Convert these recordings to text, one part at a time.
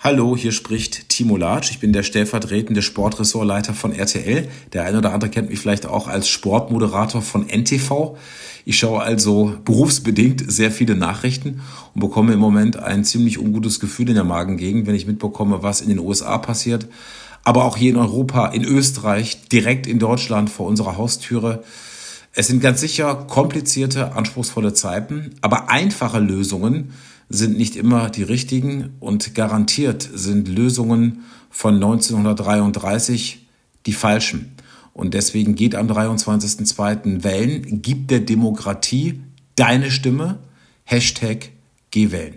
Hallo, hier spricht Timo Latsch. Ich bin der stellvertretende Sportressortleiter von RTL. Der eine oder andere kennt mich vielleicht auch als Sportmoderator von NTV. Ich schaue also berufsbedingt sehr viele Nachrichten und bekomme im Moment ein ziemlich ungutes Gefühl in der Magengegend, wenn ich mitbekomme, was in den USA passiert. Aber auch hier in Europa, in Österreich, direkt in Deutschland vor unserer Haustüre. Es sind ganz sicher komplizierte, anspruchsvolle Zeiten, aber einfache Lösungen sind nicht immer die richtigen und garantiert sind Lösungen von 1933 die falschen. Und deswegen geht am 23.02. wählen, gib der Demokratie deine Stimme, #Geh wählen.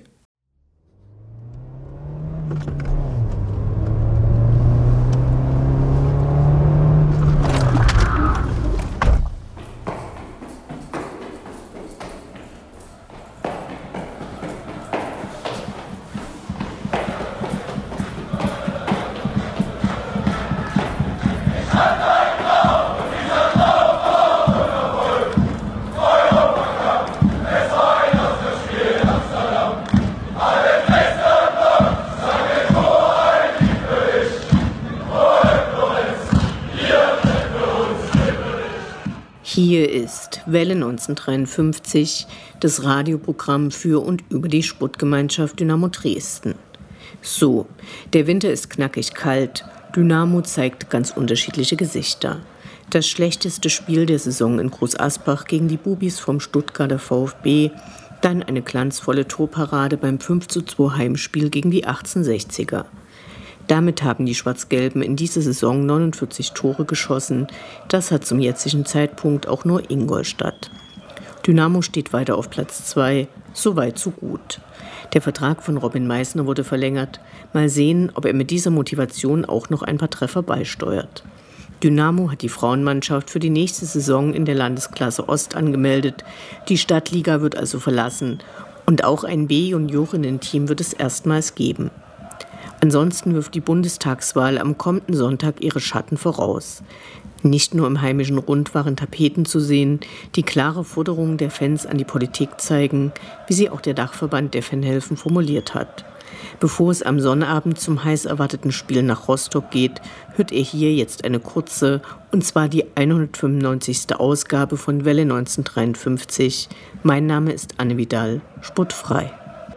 Hier ist Welle 1953, das Radioprogramm für und über die Sportgemeinschaft Dynamo Dresden. So, der Winter ist knackig kalt, Dynamo zeigt ganz unterschiedliche Gesichter. Das schlechteste Spiel der Saison in Groß Asbach gegen die Bubis vom Stuttgarter VfB, dann eine glanzvolle Torparade beim 5:2 Heimspiel gegen die 1860er. Damit haben die Schwarz-Gelben in dieser Saison 49 Tore geschossen. Das hat zum jetzigen Zeitpunkt auch nur Ingolstadt. Dynamo steht weiter auf Platz 2, so weit so gut. Der Vertrag von Robin Meissner wurde verlängert. Mal sehen, ob er mit dieser Motivation auch noch ein paar Treffer beisteuert. Dynamo hat die Frauenmannschaft für die nächste Saison in der Landesklasse Ost angemeldet. Die Stadtliga wird also verlassen und auch ein B-Juniorinnen-Team wird es erstmals geben. Ansonsten wirft die Bundestagswahl am kommenden Sonntag ihre Schatten voraus. Nicht nur im heimischen Rund waren Tapeten zu sehen, die klare Forderungen der Fans an die Politik zeigen, wie sie auch der Dachverband der Fanhelfen formuliert hat. Bevor es am Sonnabend zum heiß erwarteten Spiel nach Rostock geht, hört ihr hier jetzt eine kurze, und zwar die 195. Ausgabe von Welle 1953. Mein Name ist Anne Vidal, sportfrei.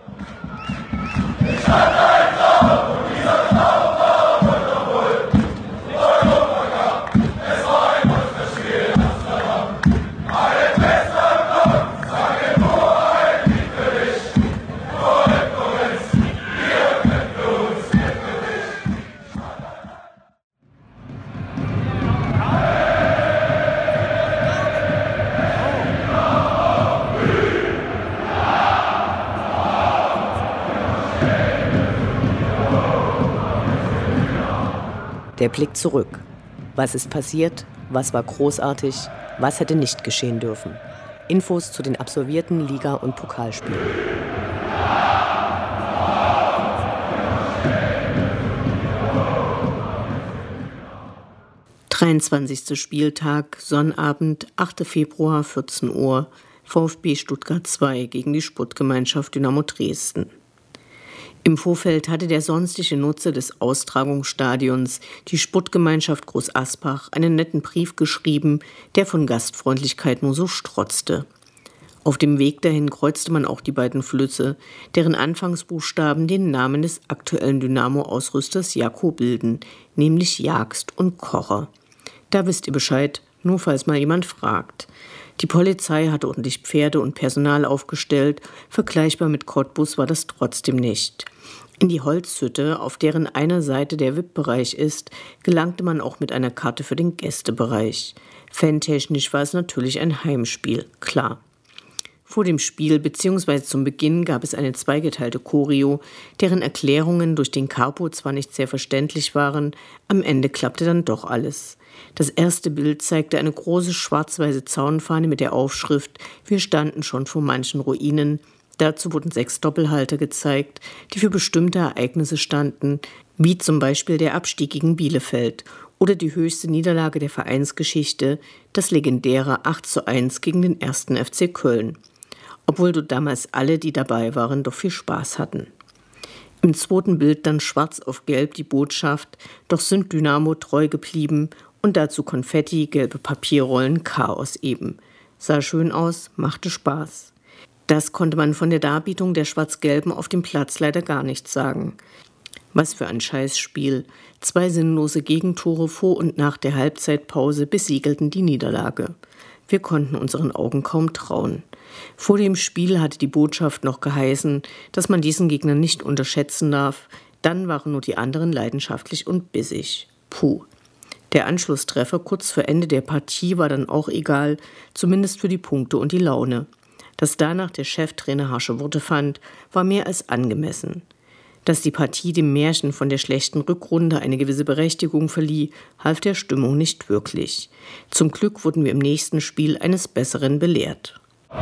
Der Blick zurück. Was ist passiert? Was war großartig? Was hätte nicht geschehen dürfen? Infos zu den absolvierten Liga- und Pokalspielen. »23. Spieltag, Sonnabend, 8. Februar, 14 Uhr, VfB Stuttgart 2 gegen die Sportgemeinschaft Dynamo Dresden.« Im Vorfeld hatte der sonstige Nutzer des Austragungsstadions, die Sportgemeinschaft Groß Asbach, einen netten Brief geschrieben, der von Gastfreundlichkeit nur so strotzte. Auf dem Weg dahin kreuzte man auch die beiden Flüsse, deren Anfangsbuchstaben den Namen des aktuellen Dynamo-Ausrüsters Jaco bilden, nämlich Jagst und Kocher. Da wisst ihr Bescheid, nur falls mal jemand fragt. Die Polizei hatte ordentlich Pferde und Personal aufgestellt, vergleichbar mit Cottbus war das trotzdem nicht. In die Holzhütte, auf deren einer Seite der VIP-Bereich ist, gelangte man auch mit einer Karte für den Gästebereich. Fantechnisch war es natürlich ein Heimspiel, klar. Vor dem Spiel bzw. zum Beginn gab es eine zweigeteilte Choreo, deren Erklärungen durch den Capo zwar nicht sehr verständlich waren, am Ende klappte dann doch alles. Das erste Bild zeigte eine große schwarz-weiße Zaunfahne mit der Aufschrift »Wir standen schon vor manchen Ruinen«. Dazu wurden 6 Doppelhalter gezeigt, die für bestimmte Ereignisse standen, wie zum Beispiel der Abstieg gegen Bielefeld oder die höchste Niederlage der Vereinsgeschichte, das legendäre 8:1 gegen den 1. FC Köln. Obwohl dort damals alle, die dabei waren, doch viel Spaß hatten. Im zweiten Bild dann schwarz auf gelb die Botschaft: Doch sind Dynamo treu geblieben, und dazu Konfetti, gelbe Papierrollen, Chaos eben. Sah schön aus, machte Spaß. Das konnte man von der Darbietung der Schwarz-Gelben auf dem Platz leider gar nicht sagen. Was für ein Scheißspiel. 2 sinnlose Gegentore vor und nach der Halbzeitpause besiegelten die Niederlage. Wir konnten unseren Augen kaum trauen. Vor dem Spiel hatte die Botschaft noch geheißen, dass man diesen Gegner nicht unterschätzen darf. Dann waren nur die anderen leidenschaftlich und bissig. Puh. Der Anschlusstreffer kurz vor Ende der Partie war dann auch egal, zumindest für die Punkte und die Laune. Dass danach der Cheftrainer harsche Worte fand, war mehr als angemessen. Dass die Partie dem Märchen von der schlechten Rückrunde eine gewisse Berechtigung verlieh, half der Stimmung nicht wirklich. Zum Glück wurden wir im nächsten Spiel eines Besseren belehrt.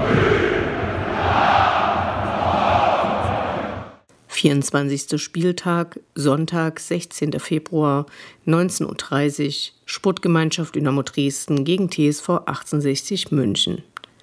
24. Spieltag, Sonntag, 16. Februar, 19:30 Uhr, Sportgemeinschaft Dynamo Dresden gegen TSV 1860 München.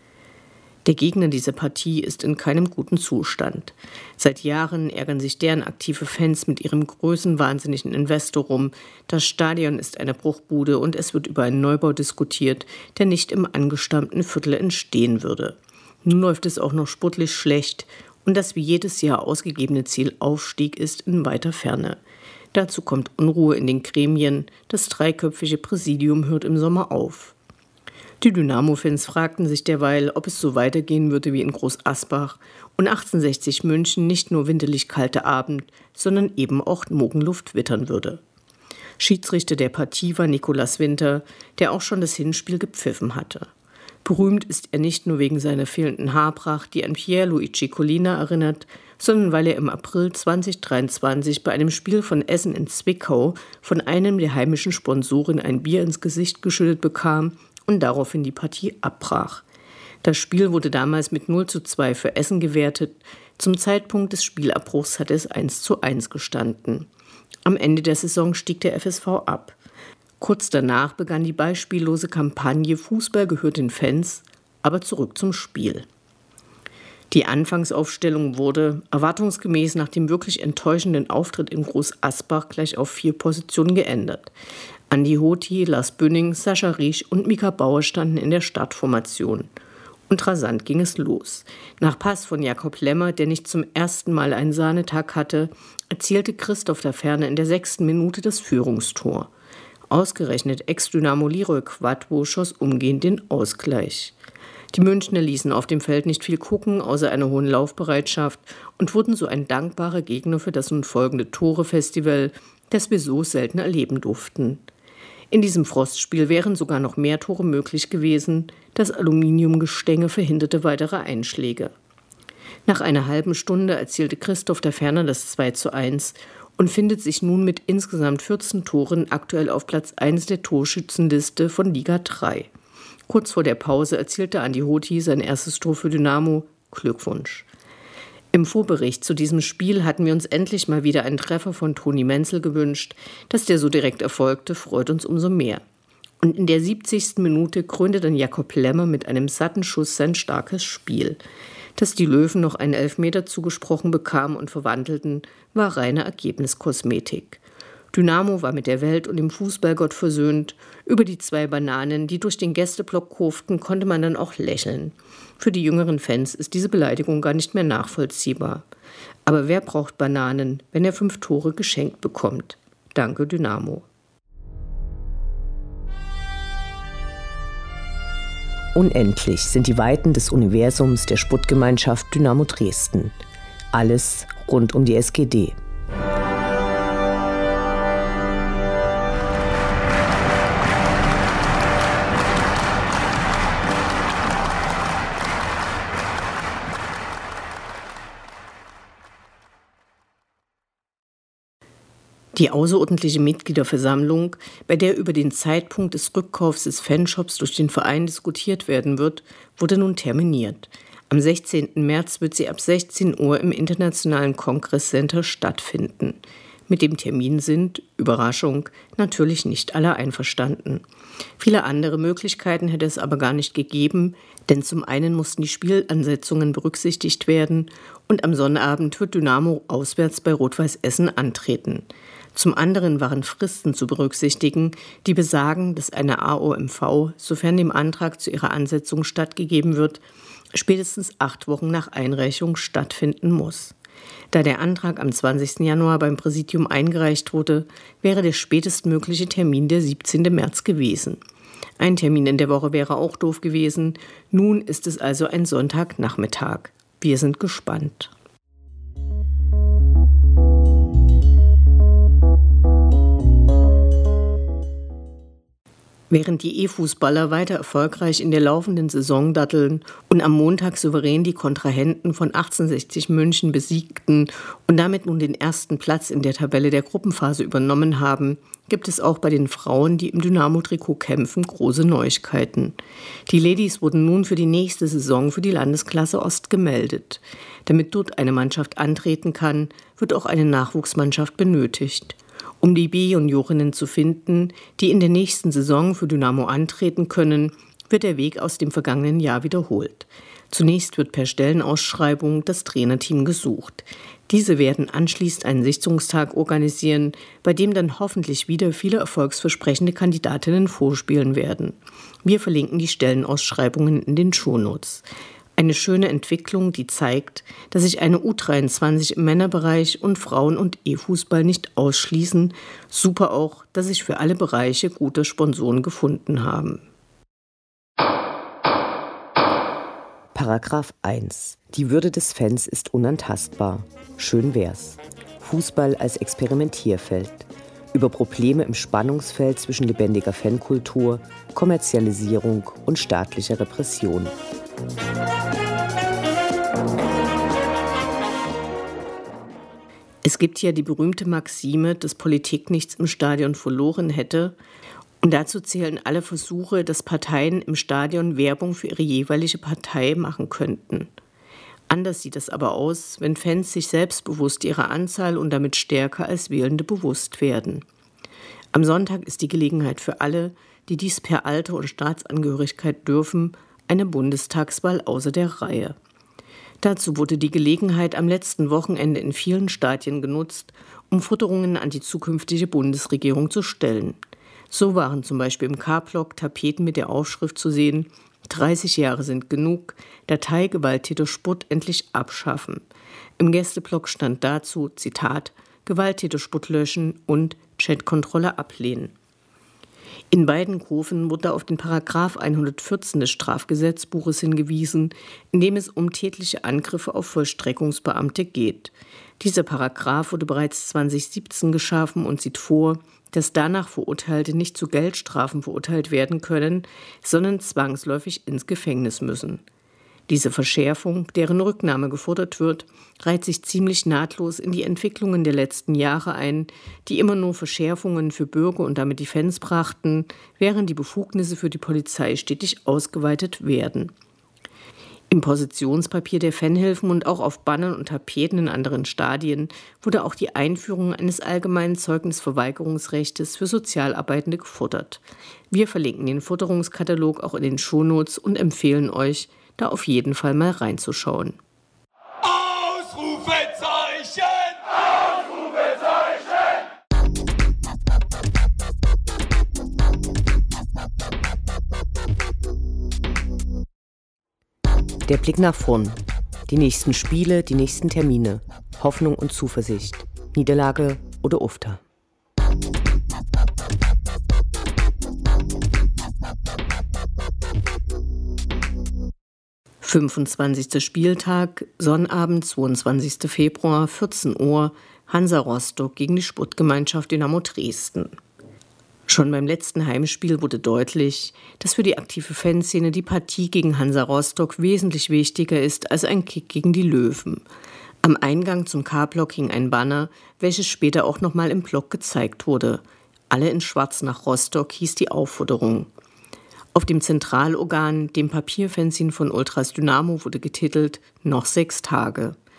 Der Gegner dieser Partie ist in keinem guten Zustand. Seit Jahren ärgern sich deren aktive Fans mit ihrem größenwahnsinnigen Investor rum. Das Stadion ist eine Bruchbude und es wird über einen Neubau diskutiert, der nicht im angestammten Viertel entstehen würde. Nun läuft es auch noch sportlich schlecht und das wie jedes Jahr ausgegebene Ziel Aufstieg ist in weiter Ferne. Dazu kommt Unruhe in den Gremien. Das dreiköpfige Präsidium hört im Sommer auf. Die Dynamo-Fans fragten sich derweil, ob es so weitergehen würde wie in Groß Asbach und 1860 München nicht nur winterlich kalte Abend, sondern eben auch Morgenluft wittern würde. Schiedsrichter der Partie war Nikolaus Winter, der auch schon das Hinspiel gepfiffen hatte. Berühmt ist er nicht nur wegen seiner fehlenden Haarpracht, die an Pierluigi Collina erinnert, sondern weil er im April 2023 bei einem Spiel von Essen in Zwickau von einem der heimischen Sponsoren ein Bier ins Gesicht geschüttet bekam und daraufhin die Partie abbrach. Das Spiel wurde damals mit 0:2 für Essen gewertet. Zum Zeitpunkt des Spielabbruchs hatte es 1:1 gestanden. Am Ende der Saison stieg der FSV ab. Kurz danach begann die beispiellose Kampagne Fußball gehört den Fans, aber zurück zum Spiel. Die Anfangsaufstellung wurde, erwartungsgemäß nach dem wirklich enttäuschenden Auftritt in Groß Asbach, gleich auf 4 Positionen geändert. Andi Hoti, Lars Bünning, Sascha Riesch und Mika Bauer standen in der Startformation. Und rasant ging es los. Nach Pass von Jakob Lemmer, der nicht zum ersten Mal einen Sahnetag hatte, erzielte Christoph Taferne in der 6. Minute das Führungstor. Ausgerechnet Ex-Dynamo Leroy Quadvo schoss umgehend den Ausgleich. Die Münchner ließen auf dem Feld nicht viel gucken, außer einer hohen Laufbereitschaft, und wurden so ein dankbarer Gegner für das nun folgende Tore-Festival, das wir so selten erleben durften. In diesem Frostspiel wären sogar noch mehr Tore möglich gewesen. Das Aluminiumgestänge verhinderte weitere Einschläge. Nach einer halben Stunde erzielte Christoph Taferne das 2:1 und findet sich nun mit insgesamt 14 Toren aktuell auf Platz 1 der Torschützenliste von Liga 3. Kurz vor der Pause erzielte Andi Hoti sein erstes Tor für Dynamo. Glückwunsch. Im Vorbericht zu diesem Spiel hatten wir uns endlich mal wieder einen Treffer von Toni Menzel gewünscht. Dass der so direkt erfolgte, freut uns umso mehr. Und in der 70. Minute krönte dann Jakob Lemmer mit einem satten Schuss sein starkes Spiel. Dass die Löwen noch einen Elfmeter zugesprochen bekamen und verwandelten, war reine Ergebniskosmetik. Dynamo war mit der Welt und dem Fußballgott versöhnt. Über die 2 Bananen, die durch den Gästeblock kurften, konnte man dann auch lächeln. Für die jüngeren Fans ist diese Beleidigung gar nicht mehr nachvollziehbar. Aber wer braucht Bananen, wenn er 5 Tore geschenkt bekommt? Danke, Dynamo. Unendlich sind die Weiten des Universums der Sportgemeinschaft Dynamo Dresden. Alles rund um die SGD. Die außerordentliche Mitgliederversammlung, bei der über den Zeitpunkt des Rückkaufs des Fanshops durch den Verein diskutiert werden wird, wurde nun terminiert. Am 16. März wird sie ab 16 Uhr im Internationalen Kongresscenter stattfinden. Mit dem Termin sind, Überraschung, natürlich nicht alle einverstanden. Viele andere Möglichkeiten hätte es aber gar nicht gegeben, denn zum einen mussten die Spielansetzungen berücksichtigt werden und am Sonnabend wird Dynamo auswärts bei Rot-Weiß Essen antreten. Zum anderen waren Fristen zu berücksichtigen, die besagen, dass eine AOMV, sofern dem Antrag zu ihrer Ansetzung stattgegeben wird, spätestens 8 Wochen nach Einreichung stattfinden muss. Da der Antrag am 20. Januar beim Präsidium eingereicht wurde, wäre der spätestmögliche Termin der 17. März gewesen. Ein Termin in der Woche wäre auch doof gewesen. Nun ist es also ein Sonntagnachmittag. Wir sind gespannt. Während die E-Fußballer weiter erfolgreich in der laufenden Saison datteln und am Montag souverän die Kontrahenten von 1860 München besiegten und damit nun den ersten Platz in der Tabelle der Gruppenphase übernommen haben, gibt es auch bei den Frauen, die im Dynamo-Trikot kämpfen, große Neuigkeiten. Die Ladies wurden nun für die nächste Saison für die Landesklasse Ost gemeldet. Damit dort eine Mannschaft antreten kann, wird auch eine Nachwuchsmannschaft benötigt. Um die B-Juniorinnen zu finden, die in der nächsten Saison für Dynamo antreten können, wird der Weg aus dem vergangenen Jahr wiederholt. Zunächst wird per Stellenausschreibung das Trainerteam gesucht. Diese werden anschließend einen Sichtungstag organisieren, bei dem dann hoffentlich wieder viele erfolgsversprechende Kandidatinnen vorspielen werden. Wir verlinken die Stellenausschreibungen in den Shownotes. Eine schöne Entwicklung, die zeigt, dass sich eine U23 im Männerbereich und Frauen- und E-Fußball nicht ausschließen. Super auch, dass sich für alle Bereiche gute Sponsoren gefunden haben. Paragraph 1. Die Würde des Fans ist unantastbar. Schön wär's. Fußball als Experimentierfeld. Über Probleme im Spannungsfeld zwischen lebendiger Fankultur, Kommerzialisierung und staatlicher Repression. Es gibt ja die berühmte Maxime, dass Politik nichts im Stadion verloren hätte. Und dazu zählen alle Versuche, dass Parteien im Stadion Werbung für ihre jeweilige Partei machen könnten. Anders sieht es aber aus, wenn Fans sich selbstbewusst ihrer Anzahl und damit stärker als Wählende bewusst werden. Am Sonntag ist die Gelegenheit für alle, die dies per Alter und Staatsangehörigkeit dürfen, eine Bundestagswahl außer der Reihe. Dazu wurde die Gelegenheit am letzten Wochenende in vielen Stadien genutzt, um Forderungen an die zukünftige Bundesregierung zu stellen. So waren zum Beispiel im K-Block Tapeten mit der Aufschrift zu sehen: 30 Jahre sind genug, Datei Gewalttäter Spott endlich abschaffen. Im Gästeblock stand dazu, Zitat, Gewalttäter Spott löschen und Chatkontrolle ablehnen. In beiden Kurven wurde auf den Paragraph 114 des Strafgesetzbuches hingewiesen, in dem es um tätliche Angriffe auf Vollstreckungsbeamte geht. Dieser Paragraph wurde bereits 2017 geschaffen und sieht vor, dass danach Verurteilte nicht zu Geldstrafen verurteilt werden können, sondern zwangsläufig ins Gefängnis müssen. Diese Verschärfung, deren Rücknahme gefordert wird, reiht sich ziemlich nahtlos in die Entwicklungen der letzten Jahre ein, die immer nur Verschärfungen für Bürger und damit die Fans brachten, während die Befugnisse für die Polizei stetig ausgeweitet werden. Im Positionspapier der Fanhilfen und auch auf Bannern und Tapeten in anderen Stadien wurde auch die Einführung eines allgemeinen Zeugnisverweigerungsrechtes für Sozialarbeitende gefordert. Wir verlinken den Forderungskatalog auch in den Shownotes und empfehlen euch, da auf jeden Fall mal reinzuschauen. Ausrufezeichen! Der Blick nach vorn. Die nächsten Spiele, die nächsten Termine. Hoffnung und Zuversicht. Niederlage oder Ufter. »25. Spieltag, Sonnabend, 22. Februar, 14 Uhr, Hansa Rostock gegen die Sportgemeinschaft Dynamo Dresden.« Schon beim letzten Heimspiel wurde deutlich, dass für die aktive Fanszene die Partie gegen Hansa Rostock wesentlich wichtiger ist als ein Kick gegen die Löwen. Am Eingang zum K-Block hing ein Banner, welches später auch nochmal im Block gezeigt wurde. Alle in Schwarz nach Rostock hieß die Aufforderung. Auf dem Zentralorgan, dem Papierfanzine von Ultras Dynamo, wurde getitelt: Noch 6 Tage.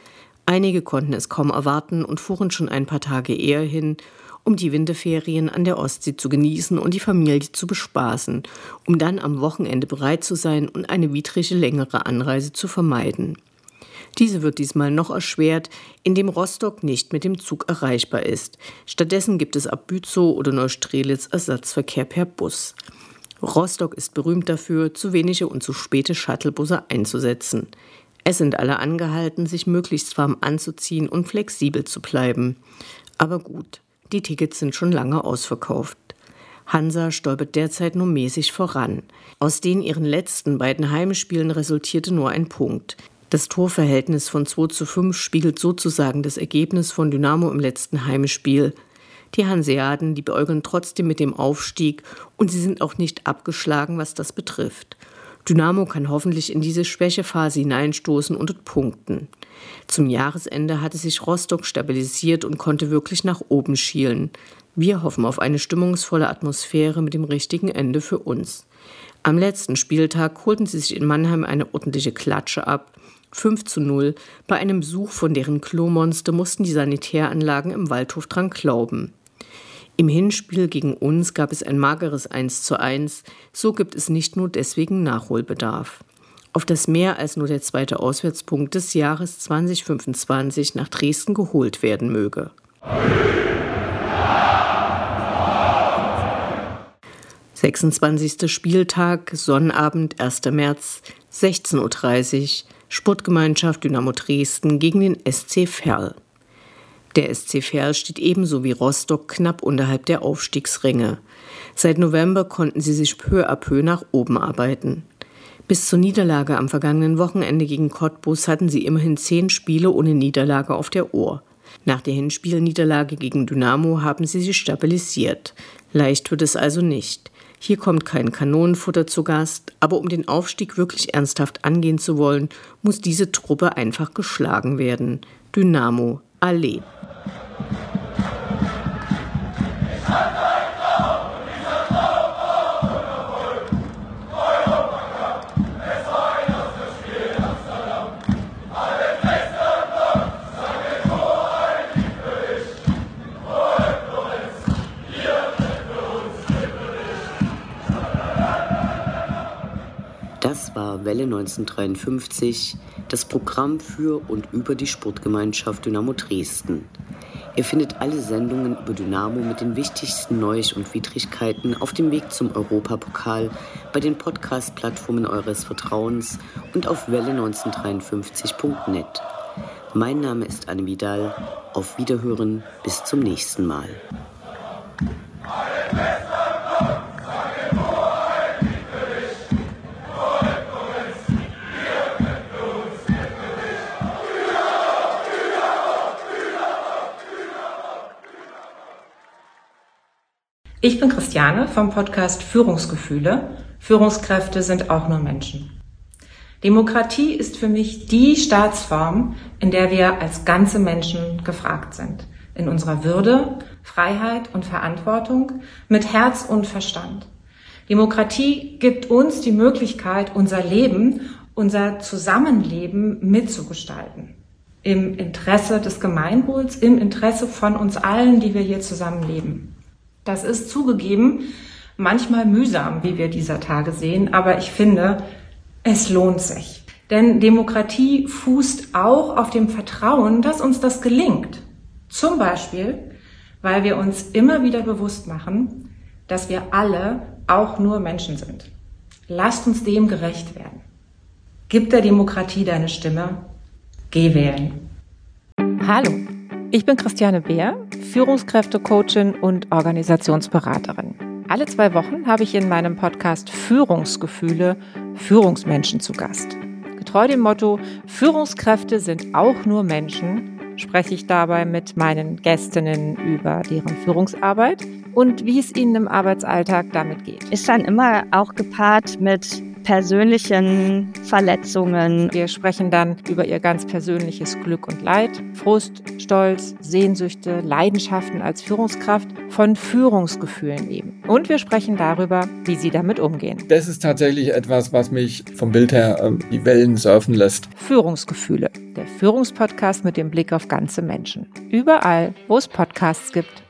Einige konnten es kaum erwarten und fuhren schon ein paar Tage eher hin, um die Winterferien an der Ostsee zu genießen und die Familie zu bespaßen, um dann am Wochenende bereit zu sein und eine widrige längere Anreise zu vermeiden. Diese wird diesmal noch erschwert, indem Rostock nicht mit dem Zug erreichbar ist. Stattdessen gibt es ab Bützow oder Neustrelitz Ersatzverkehr per Bus. Rostock ist berühmt dafür, zu wenige und zu späte Shuttlebusse einzusetzen. Es sind alle angehalten, sich möglichst warm anzuziehen und flexibel zu bleiben. Aber gut, die Tickets sind schon lange ausverkauft. Hansa stolpert derzeit nur mäßig voran. Aus den ihren letzten beiden Heimspielen resultierte nur ein Punkt. Das Torverhältnis von 2:5 spiegelt sozusagen das Ergebnis von Dynamo im letzten Heimspiel. Die Hanseaten, die beäugeln trotzdem mit dem Aufstieg und sie sind auch nicht abgeschlagen, was das betrifft. Dynamo kann hoffentlich in diese Schwächephase hineinstoßen und dort punkten. Zum Jahresende hatte sich Rostock stabilisiert und konnte wirklich nach oben schielen. Wir hoffen auf eine stimmungsvolle Atmosphäre mit dem richtigen Ende für uns. Am letzten Spieltag holten sie sich in Mannheim eine ordentliche Klatsche ab. 5:0. Bei einem Besuch von deren Klomonster mussten die Sanitäranlagen im Waldhof dran glauben. Im Hinspiel gegen uns gab es ein mageres 1:1, so gibt es nicht nur deswegen Nachholbedarf. Auf das mehr als nur der zweite Auswärtspunkt des Jahres 2025 nach Dresden geholt werden möge. 26. Spieltag, Sonnabend, 1. März, 16:30 Uhr, Sportgemeinschaft Dynamo Dresden gegen den SC Verl. Der SC Verl steht ebenso wie Rostock knapp unterhalb der Aufstiegsränge. Seit November konnten sie sich peu à peu nach oben arbeiten. Bis zur Niederlage am vergangenen Wochenende gegen Cottbus hatten sie immerhin 10 Spiele ohne Niederlage auf der Uhr. Nach der Hinspielniederlage gegen Dynamo haben sie sich stabilisiert. Leicht wird es also nicht. Hier kommt kein Kanonenfutter zu Gast, aber um den Aufstieg wirklich ernsthaft angehen zu wollen, muss diese Truppe einfach geschlagen werden. Dynamo, Allee. Das war Welle 1953, das Programm für und über die Sportgemeinschaft Dynamo Dresden. Ihr findet alle Sendungen über Dynamo mit den wichtigsten Neuigkeiten und Widrigkeiten auf dem Weg zum Europapokal bei den Podcast-Plattformen eures Vertrauens und auf welle1953.net. Mein Name ist Anne Vidal. Auf Wiederhören, bis zum nächsten Mal. Ich bin Christiane vom Podcast Führungsgefühle. Führungskräfte sind auch nur Menschen. Demokratie ist für mich die Staatsform, in der wir als ganze Menschen gefragt sind. In unserer Würde, Freiheit und Verantwortung, mit Herz und Verstand. Demokratie gibt uns die Möglichkeit, unser Leben, unser Zusammenleben mitzugestalten. Im Interesse des Gemeinwohls, im Interesse von uns allen, die wir hier zusammenleben. Das ist zugegeben manchmal mühsam, wie wir dieser Tage sehen, aber ich finde, es lohnt sich. Denn Demokratie fußt auch auf dem Vertrauen, dass uns das gelingt. Zum Beispiel, weil wir uns immer wieder bewusst machen, dass wir alle auch nur Menschen sind. Lasst uns dem gerecht werden. Gib der Demokratie deine Stimme. Geh wählen. Hallo, ich bin Christiane Beer, Führungskräftecoachin und Organisationsberaterin. Alle 2 Wochen habe ich in meinem Podcast Führungsgefühle Führungsmenschen zu Gast. Getreu dem Motto Führungskräfte sind auch nur Menschen, spreche ich dabei mit meinen Gästinnen über deren Führungsarbeit und wie es ihnen im Arbeitsalltag damit geht. Ist dann immer auch gepaart mit persönlichen Verletzungen. Wir sprechen dann über ihr ganz persönliches Glück und Leid, Frust, Stolz, Sehnsüchte, Leidenschaften als Führungskraft, von Führungsgefühlen eben. Und wir sprechen darüber, wie sie damit umgehen. Das ist tatsächlich etwas, was mich vom Bild her die Wellen surfen lässt. Führungsgefühle, der Führungspodcast mit dem Blick auf ganze Menschen. Überall, wo es Podcasts gibt.